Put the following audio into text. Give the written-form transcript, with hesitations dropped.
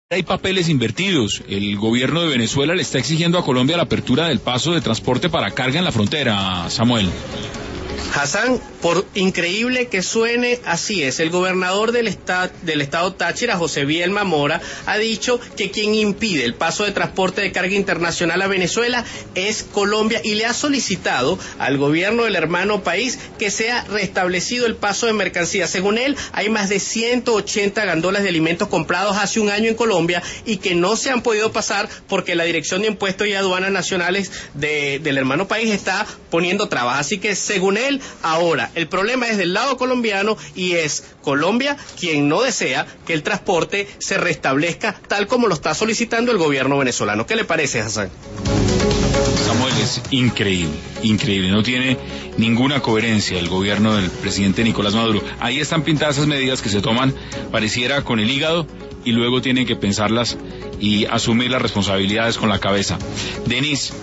Hay papeles invertidos. El gobierno de Venezuela le está exigiendo a Colombia la apertura del paso de transporte para carga en la frontera, Samuel. Hassan, por increíble que suene, así es. El gobernador del estado Táchira, José Bielma Mora, ha dicho que quien impide el paso de transporte de carga internacional a Venezuela es Colombia y le ha solicitado al gobierno del hermano país que sea restablecido el paso de mercancías. Según él, hay más de 180 gandolas de alimentos comprados hace un año en Colombia y que no se han podido pasar porque la Dirección de Impuestos y Aduanas Nacionales del hermano país está poniendo trabas. Así que, según él, ahora el problema es del lado colombiano y es Colombia quien no desea que el transporte se restablezca tal como lo está solicitando el gobierno venezolano. ¿Qué le parece, Hassan? Samuel, es increíble, no tiene ninguna coherencia el gobierno del presidente Nicolás Maduro. Ahí están pintadas esas medidas que se toman, pareciera con el hígado, y luego tienen que pensarlas y asumir las responsabilidades con la cabeza. Denis.